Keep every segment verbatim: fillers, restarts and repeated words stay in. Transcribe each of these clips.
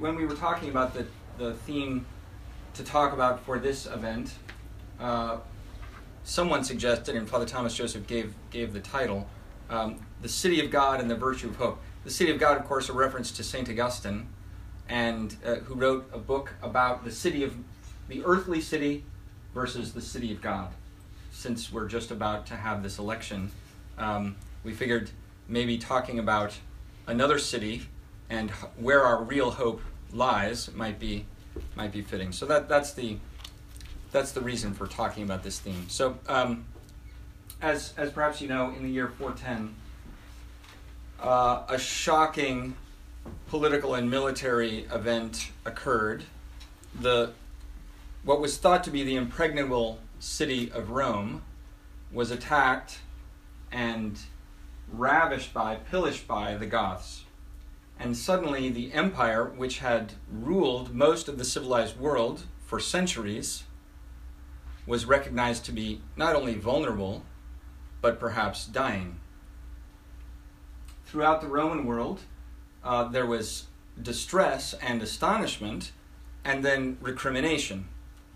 when we were talking about the, the theme to talk about for this event, uh, someone suggested, and Father Thomas Joseph gave, gave the title, um, The City of God and the Virtue of Hope. The City of God, of course, a reference to Saint Augustine, and uh, who wrote a book about the city of the earthly city versus the city of God. Since we're just about to have this election, um, we figured maybe talking about another city and h- where our real hope lies might be might be fitting. So that that's the that's the reason for talking about this theme. So um, as as perhaps you know, in the year four ten, uh, a shocking political and military event occurred. The what was thought to be the impregnable city of Rome was attacked and ravished by, pillaged by the Goths. And suddenly the empire, which had ruled most of the civilized world for centuries, was recognized to be not only vulnerable, but perhaps dying. Throughout the Roman world, uh, there was distress and astonishment, and then recrimination.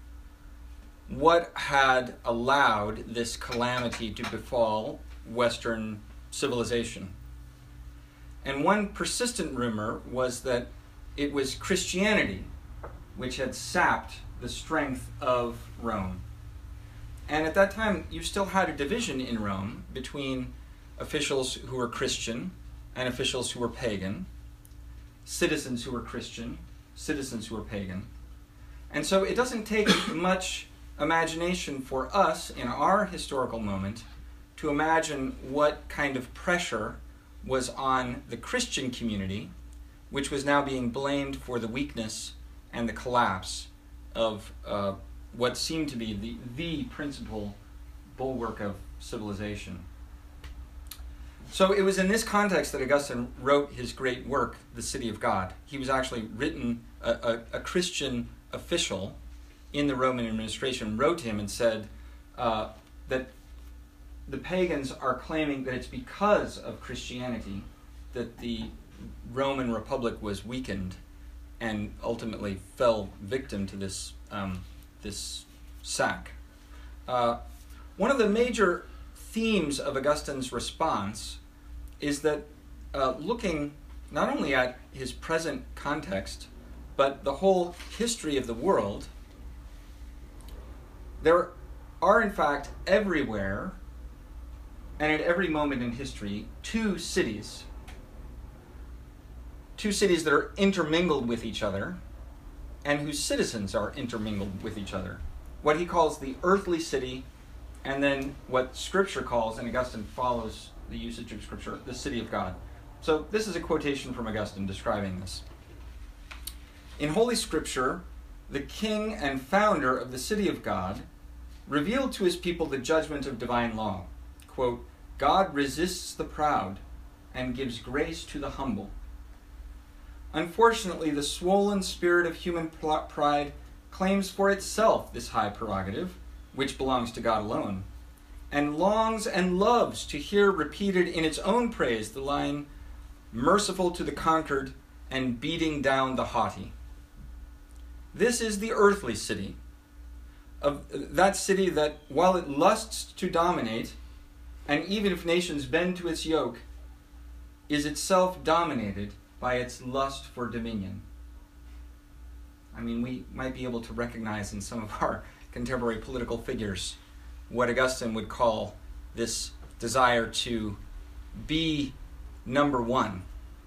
What had allowed this calamity to befall Western civilization? And one persistent rumor was that it was Christianity which had sapped the strength of Rome. And at that time, you still had a division in Rome between officials who were Christian and officials who were pagan, citizens who were Christian, citizens who were pagan. And so it doesn't take much imagination for us in our historical moment to imagine what kind of pressure was on the Christian community, which was now being blamed for the weakness and the collapse of uh, what seemed to be the, the principal bulwark of civilization. So it was in this context that Augustine wrote his great work, The City of God. He was actually written, a, a, a Christian official in the Roman administration wrote him and said uh, that the pagans are claiming that it's because of Christianity that the Roman Republic was weakened and ultimately fell victim to this um, this sack. Uh, one of the major themes of Augustine's response is that uh, looking not only at his present context, but the whole history of the world, there are, in fact, everywhere and at every moment in history, two cities. Two cities that are intermingled with each other and whose citizens are intermingled with each other. What he calls the earthly city, and then what Scripture calls, and Augustine follows the usage of Scripture, the city of God. So this is a quotation from Augustine describing this. In Holy Scripture, the king and founder of the city of God revealed to his people the judgment of divine law. Quote, God resists the proud and gives grace to the humble. Unfortunately, the swollen spirit of human pride claims for itself this high prerogative, which belongs to God alone, and longs and loves to hear repeated in its own praise the line, merciful to the conquered and beating down the haughty. This is the earthly city, of that city that, while it lusts to dominate, and even if nations bend to its yoke, is itself dominated by its lust for dominion. I mean, we might be able to recognize in some of our contemporary political figures what Augustine would call this desire to be number one,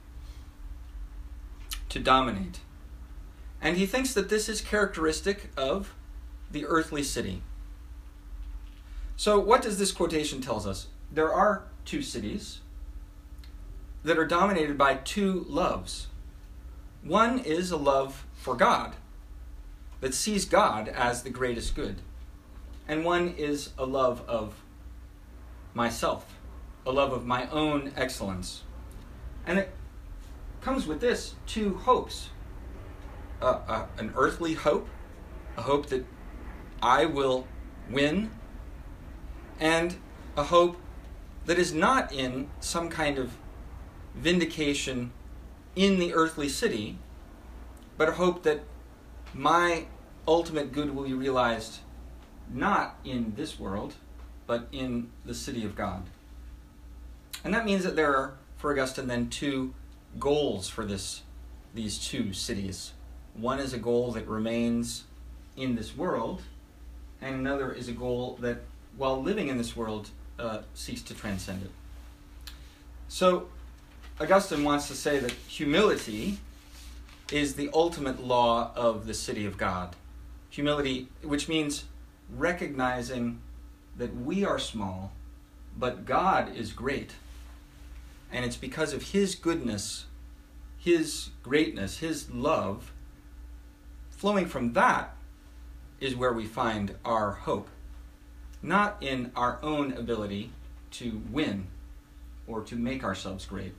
to dominate. And he thinks that this is characteristic of the earthly city. So what does this quotation tell us? There are two cities that are dominated by two loves. One is a love for God, that sees God as the greatest good. And one is a love of myself, a love of my own excellence. And it comes with this two hopes. Uh, uh, an earthly hope, a hope that I will win, and a hope that is not in some kind of vindication in the earthly city, but a hope that my ultimate good will be realized not in this world, but in the city of God. And that means that there are, for Augustine, then two goals for this, these two cities. One is a goal that remains in this world, and another is a goal that, while living in this world, uh, seeks to transcend it. So, Augustine wants to say that humility is the ultimate law of the city of God. Humility, which means recognizing that we are small, but God is great. And it's because of His goodness, His greatness, His love, flowing from that is where we find our hope. Not in our own ability to win or to make ourselves great.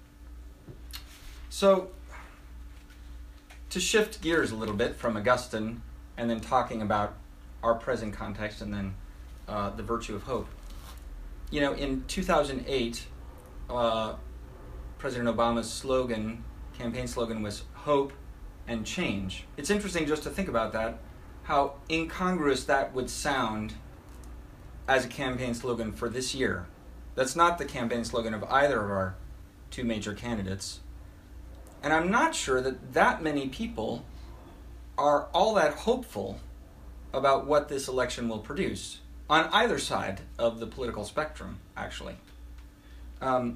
So, to shift gears a little bit from Augustine and then talking about our present context and then uh, the virtue of hope. You know, in two thousand eight, uh, President Obama's slogan, campaign slogan was hope and change. It's interesting just to think about that, how incongruous that would sound as a campaign slogan for this year. That's not the campaign slogan of either of our two major candidates. And I'm not sure that that many people are all that hopeful about what this election will produce on either side of the political spectrum, actually. Um,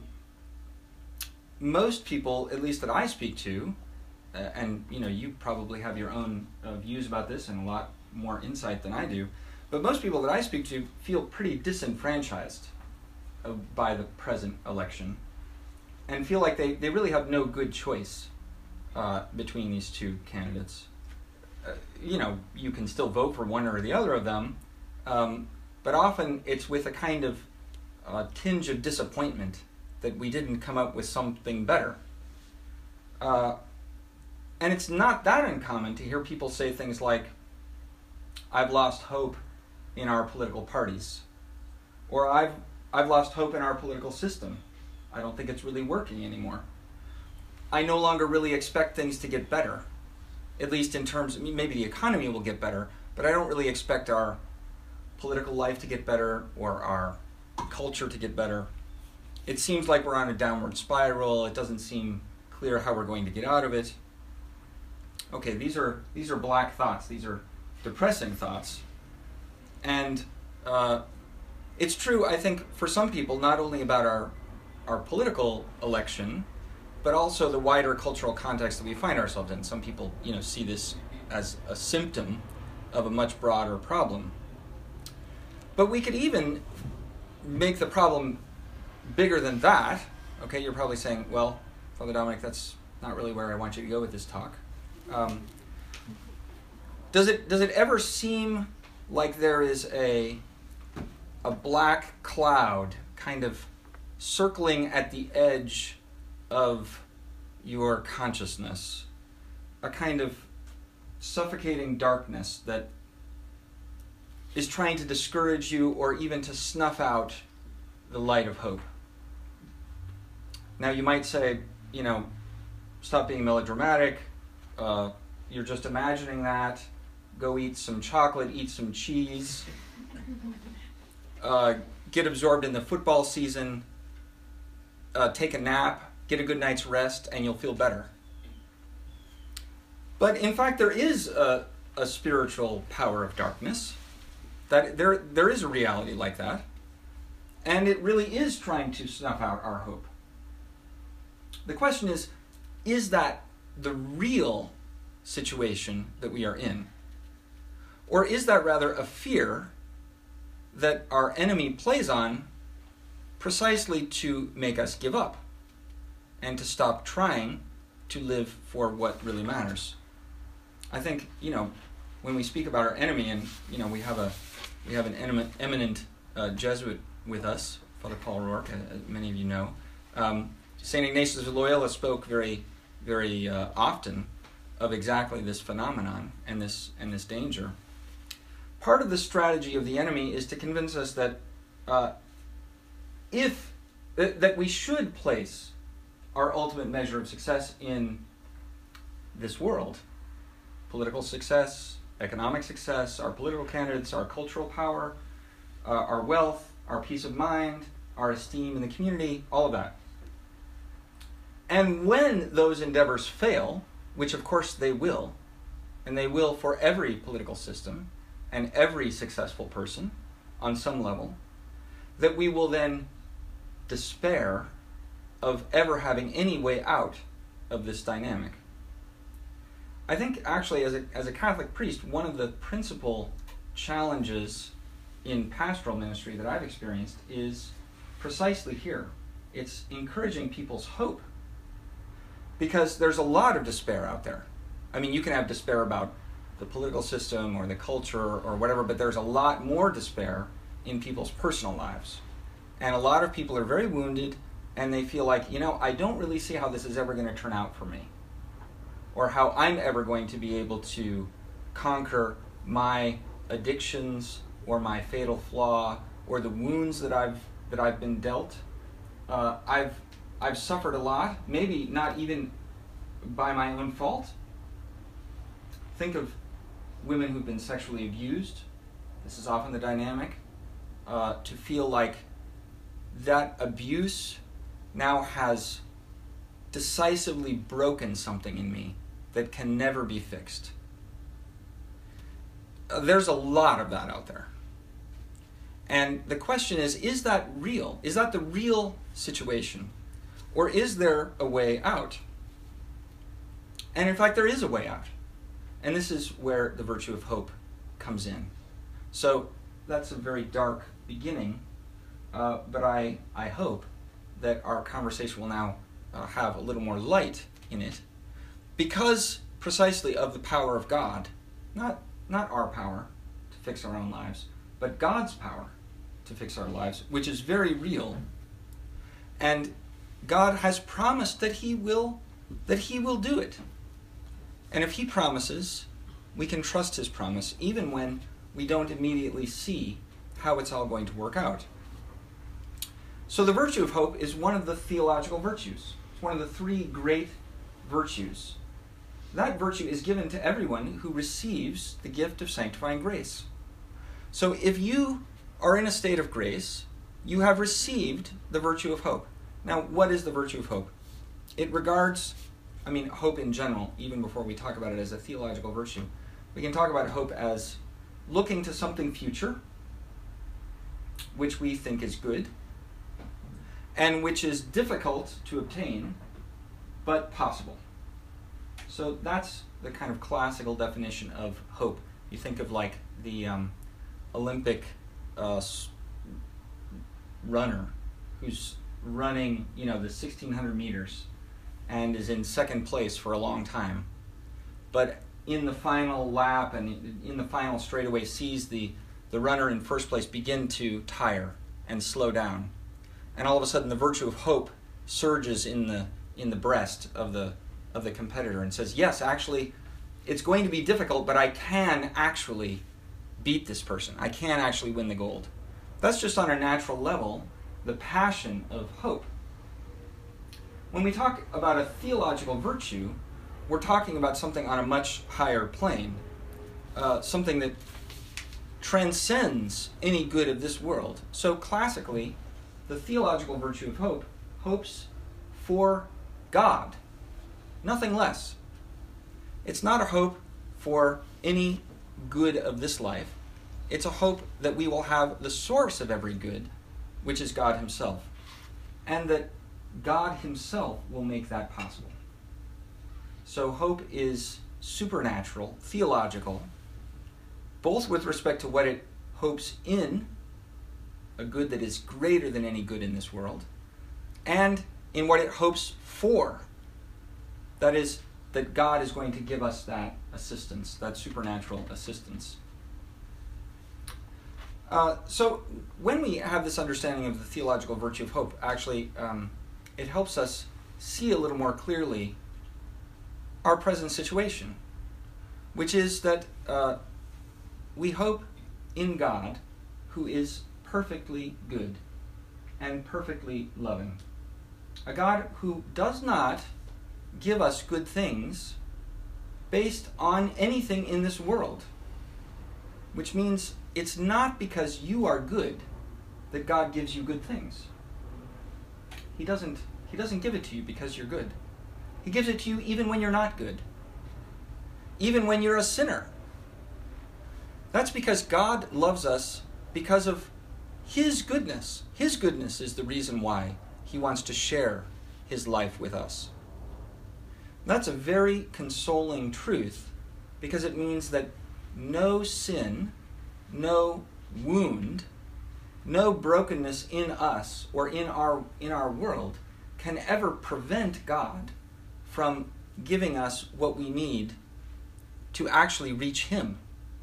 most people, at least that I speak to, uh, and you know, you probably have your own uh, views about this and a lot more insight than I do, but most people that I speak to feel pretty disenfranchised uh, by the present election and feel like they, they really have no good choice uh, between these two candidates. Uh, you know, you can still vote for one or the other of them, um, but often it's with a kind of uh, tinge of disappointment that we didn't come up with something better. Uh, and it's not that uncommon to hear people say things like, I've lost hope in our political parties, or I've I've lost hope in our political system. I don't think it's really working anymore. I no longer really expect things to get better, at least in terms of, maybe the economy will get better, but I don't really expect our political life to get better or our culture to get better. It seems like we're on a downward spiral. It doesn't seem clear how we're going to get out of it. Okay, these are these are black thoughts. These are depressing thoughts. And uh, it's true, I think, for some people, not only about our our political election, but also the wider cultural context that we find ourselves in. Some people, you know, see this as a symptom of a much broader problem. But we could even make the problem bigger than that. Okay, you're probably saying, well, Father Dominic, that's not really where I want you to go with this talk. Um, does it does it ever seem like there is a a black cloud kind of circling at the edge of your consciousness, a kind of suffocating darkness that is trying to discourage you or even to snuff out the light of hope? Now you might say, you know, stop being melodramatic, uh, you're just imagining that, go eat some chocolate, eat some cheese, uh, get absorbed in the football season, uh, take a nap, get a good night's rest, and you'll feel better. But in fact, there is a, a spiritual power of darkness. That there there is a reality like that. And it really is trying to snuff out our hope. The question is, is that the real situation that we are in? Or is that rather a fear that our enemy plays on precisely to make us give up and to stop trying to live for what really matters? I think, you know, when we speak about our enemy, and, you know, we have a we have an eminent, eminent uh, Jesuit with us, Father Paul Rourke, as many of you know. Um, Saint Ignatius of Loyola spoke very, very uh, often of exactly this phenomenon and this and this danger. Part of the strategy of the enemy is to convince us that uh, if th- that we should place our ultimate measure of success in this world, political success, economic success, our political candidates, our cultural power, uh, our wealth, our peace of mind, our esteem in the community, all of that. And when those endeavors fail, which of course they will, and they will for every political system and every successful person on some level, that we will then despair of ever having any way out of this dynamic. I think actually as a, as a Catholic priest, one of the principal challenges in pastoral ministry that I've experienced is precisely here. It's encouraging people's hope, because there's a lot of despair out there. I mean, you can have despair about the political system or the culture or whatever, but there's a lot more despair in people's personal lives. And a lot of people are very wounded, and they feel like, you know, I don't really see how this is ever going to turn out for me, or how I'm ever going to be able to conquer my addictions or my fatal flaw or the wounds that I've that I've been dealt. Uh, I've I've suffered a lot, maybe not even by my own fault. Think of women who've been sexually abused. This is often the dynamic. Uh, to feel like that abuse now has decisively broken something in me that can never be fixed. Uh, there's a lot of that out there. And the question is, is that real? Is that the real situation? Or is there a way out? And in fact, there is a way out. And this is where the virtue of hope comes in. So that's a very dark beginning, uh, but I, I hope that our conversation will now uh, have a little more light in it, because precisely of the power of God, not, not our power to fix our own lives, but God's power to fix our lives, which is very real. And God has promised that he will that he will do it. And if he promises, we can trust his promise, even when we don't immediately see how it's all going to work out. So the virtue of hope is one of the theological virtues. It's one of the three great virtues. That virtue is given to everyone who receives the gift of sanctifying grace. So if you are in a state of grace, you have received the virtue of hope. Now, what is the virtue of hope? It regards, I mean, hope in general, even before we talk about it as a theological virtue. We can talk about hope as looking to something future, which we think is good, and which is difficult to obtain, but possible. So that's the kind of classical definition of hope. You think of like the um, Olympic uh, runner who's running, you know, the sixteen hundred meters and is in second place for a long time, but in the final lap and in the final straightaway sees the, the runner in first place begin to tire and slow down. And all of a sudden the virtue of hope surges in the in the breast of the of the competitor and says, yes, actually, it's going to be difficult, but I can actually beat this person. I can actually win the gold. That's just on a natural level, the passion of hope. When we talk about a theological virtue, we're talking about something on a much higher plane, uh, something that transcends any good of this world. So classically, the theological virtue of hope hopes for God, nothing less. It's not a hope for any good of this life. It's a hope that we will have the source of every good, which is God himself, and that God himself will make that possible. So hope is supernatural, theological, both with respect to what it hopes in, a good that is greater than any good in this world, and in what it hopes for. That is, that God is going to give us that assistance, that supernatural assistance. Uh, so when we have this understanding of the theological virtue of hope, actually um, it helps us see a little more clearly our present situation, which is that uh, we hope in God, who is perfectly good and perfectly loving. A God who does not give us good things based on anything in this world, which means it's not because you are good that God gives you good things. He doesn't, he doesn't give it to you because you're good. He gives it to you even when you're not good, even when you're a sinner. That's because God loves us because of His goodness. His goodness is the reason why He wants to share His life with us. That's a very consoling truth, because it means that no sin, no wound, no brokenness in us or in our in our world can ever prevent God from giving us what we need to actually reach Him.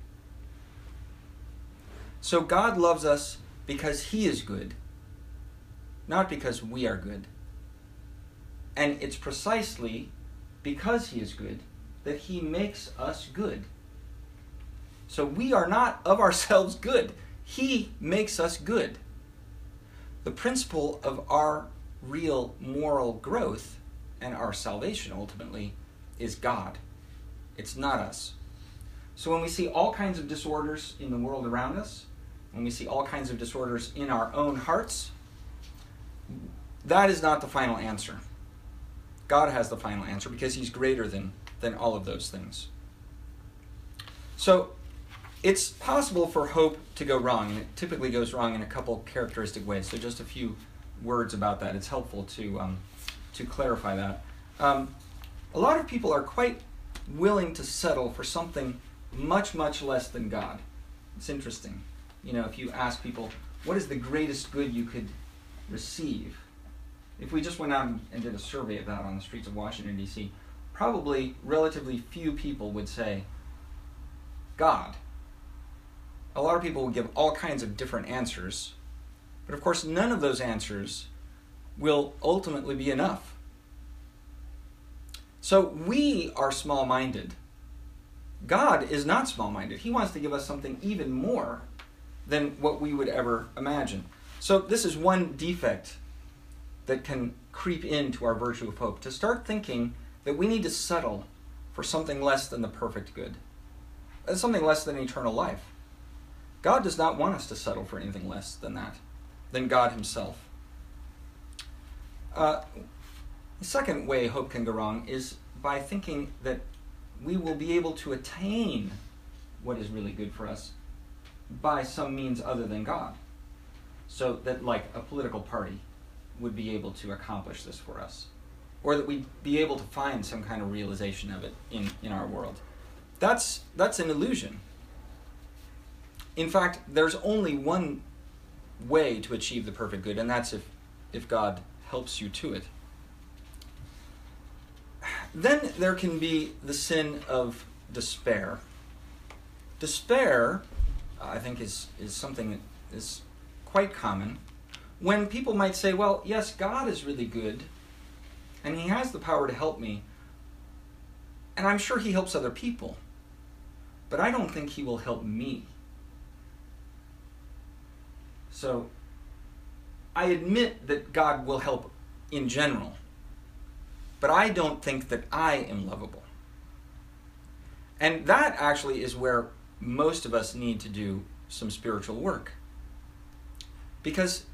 So God loves us because He is good, not because we are good. And it's precisely because He is good that He makes us good. So we are not of ourselves good. He makes us good. The principle of our real moral growth and our salvation ultimately is God. It's not us. So when we see all kinds of disorders in the world around us, when we see all kinds of disorders in our own hearts, that is not the final answer. God has the final answer because He's greater than, than all of those things. So it's possible for hope to go wrong, and it typically goes wrong in a couple characteristic ways. So just a few words about that. It's helpful to um, to clarify that. Um, a lot of people are quite willing to settle for something much, much less than God. It's interesting. You know, if you ask people, what is the greatest good you could receive? If we just went out and did a survey of that on the streets of Washington, D C, probably relatively few people would say God. A lot of people would give all kinds of different answers, but of course none of those answers will ultimately be enough. So we are small-minded. God is not small-minded. He wants to give us something even more than what we would ever imagine. So this is one defect that can creep into our virtue of hope, to start thinking that we need to settle for something less than the perfect good, something less than eternal life. God does not want us to settle for anything less than that, than God Himself. Uh, the second way hope can go wrong is by thinking that we will be able to attain what is really good for us by some means other than God. So that, like, a political party would be able to accomplish this for us, or that we'd be able to find some kind of realization of it in, in our world. That's, that's an illusion. In fact, there's only one way to achieve the perfect good, and that's if, if God helps you to it. Then there can be the sin of despair. Despair, I think, is, is something that is quite common. When people might say, well, yes, God is really good, and He has the power to help me, and I'm sure He helps other people, but I don't think He will help me. So, I admit that God will help in general, but I don't think that I am lovable. And that actually is where most of us need to do some spiritual work. Because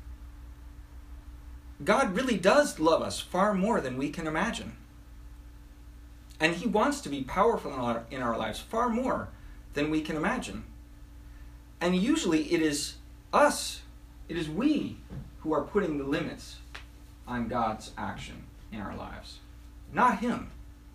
God really does love us far more than we can imagine. And He wants to be powerful in our, in our lives far more than we can imagine. And usually it is us, it is we who are putting the limits on God's action in our lives, not Him.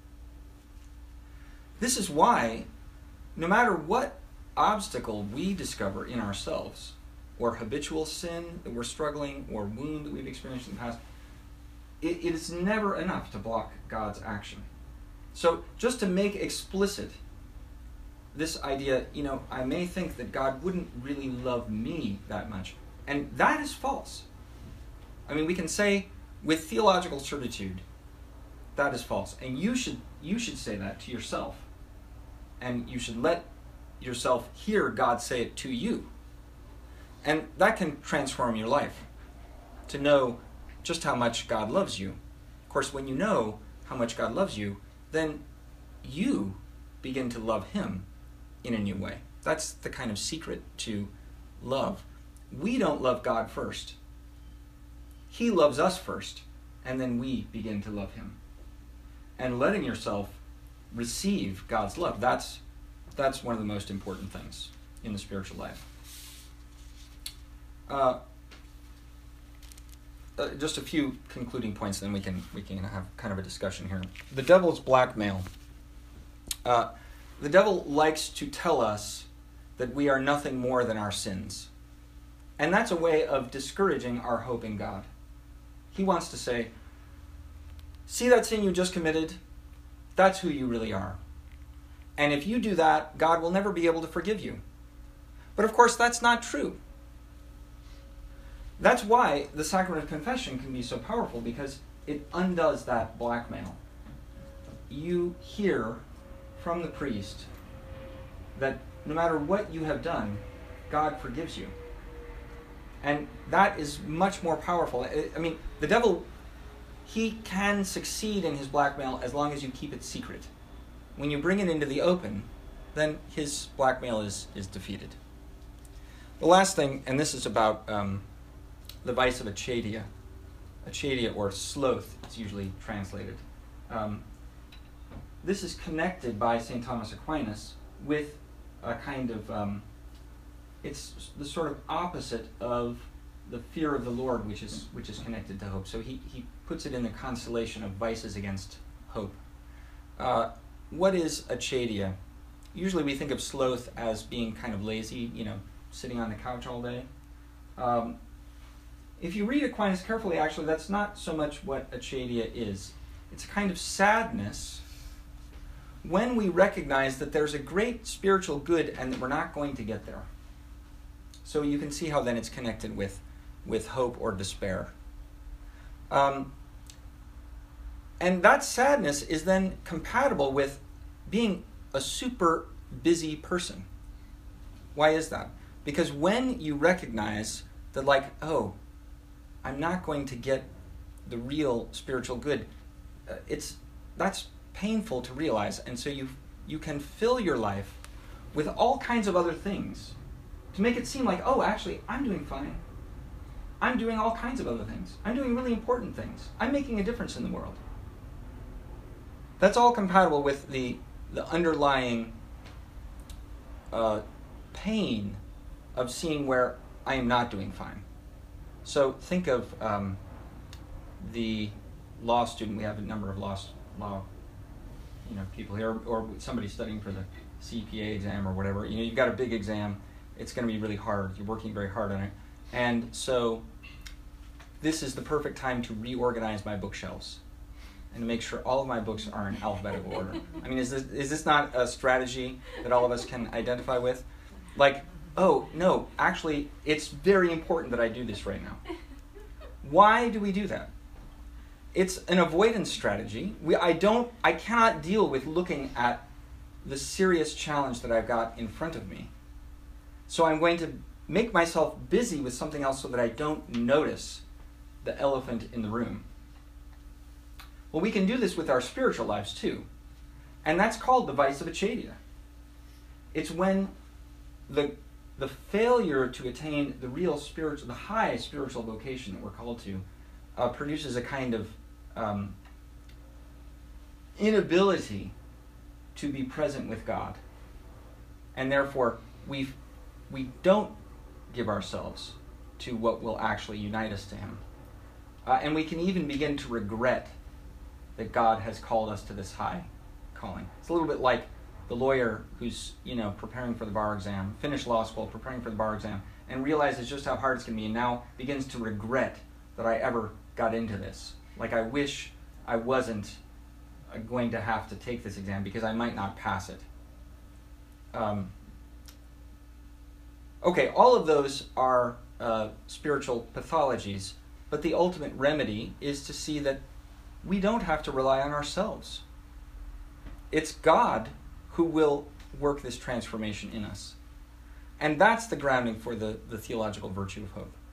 This is why, no matter what obstacle we discover in ourselves, or habitual sin that we're struggling, or wound that we've experienced in the past, it, it is never enough to block God's action. So just to make explicit this idea, you know, I may think that God wouldn't really love me that much, and that is false. I mean, we can say with theological certitude, that is false. And you should you should say that to yourself. And you should let yourself hear God say it to you. And that can transform your life, to know just how much God loves you. Of course, when you know how much God loves you, then you begin to love him in a new way. That's the kind of secret to love. We don't love God first. He loves us first, and then we begin to love him. And letting yourself receive God's love, that's, that's one of the most important things in the spiritual life. Uh, uh, just a few concluding points, then we can we can have kind of a discussion here. The devil's blackmail. Uh, the devil likes to tell us that we are nothing more than our sins. And that's a way of discouraging our hope in God. He wants to say, see that sin you just committed? That's who you really are. And if you do that, God will never be able to forgive you. But of course, that's not true. That's why the sacrament of confession can be so powerful, because it undoes that blackmail. You hear from the priest that no matter what you have done, God forgives you. And that is much more powerful. I mean, the devil, he can succeed in his blackmail as long as you keep it secret. When you bring it into the open, then his blackmail is, is defeated. The last thing, and this is about um, the vice of acedia. Acedia, or sloth, it's usually translated. Um, this is connected by Saint Thomas Aquinas with a kind of, um, it's the sort of opposite of the fear of the Lord, which is which is connected to hope. So he, he puts it in the constellation of vices against hope. Uh, what is acedia? Usually we think of sloth as being kind of lazy, you know, sitting on the couch all day. Um, if you read Aquinas carefully, actually, that's not so much what acedia is. It's a kind of sadness when we recognize that there's a great spiritual good and that we're not going to get there. So you can see how then it's connected with, with hope or despair. Um, and that sadness is then compatible with being a super busy person. Why is that? Because when you recognize that, like, oh, I'm not going to get the real spiritual good, uh, it's that's painful to realize. And so you you can fill your life with all kinds of other things to make it seem like, oh, actually, I'm doing fine. I'm doing all kinds of other things. I'm doing really important things. I'm making a difference in the world. That's all compatible with the, the underlying uh, pain of seeing where I am not doing fine. So think of um, the law student. We have a number of law, law you know, people here, or somebody studying for the C P A exam or whatever. You know, you've got a big exam. It's going to be really hard. You're working very hard on it. And so this is the perfect time to reorganize my bookshelves and to make sure all of my books are in alphabetical order. I mean, is this is this not a strategy that all of us can identify with? Like, oh, no, actually, it's very important that I do this right now. Why do we do that? It's an avoidance strategy. We, I don't, I cannot deal with looking at the serious challenge that I've got in front of me. So I'm going to make myself busy with something else so that I don't notice the elephant in the room. Well, we can do this with our spiritual lives too. And that's called the vice of acedia. It's when the the failure to attain the real spiritual, the high spiritual vocation that we're called to, uh, produces a kind of um, inability to be present with God. And therefore, we we don't give ourselves to what will actually unite us to Him. Uh, and we can even begin to regret that God has called us to this high calling. It's a little bit like the lawyer who's, you know, preparing for the bar exam, finished law school, preparing for the bar exam, and realizes just how hard it's going to be, and now begins to regret that I ever got into this. Like, I wish I wasn't going to have to take this exam because I might not pass it. Um, okay, all of those are uh, spiritual pathologies, but the ultimate remedy is to see that we don't have to rely on ourselves. It's God who will work this transformation in us. And that's the grounding for the, the theological virtue of hope.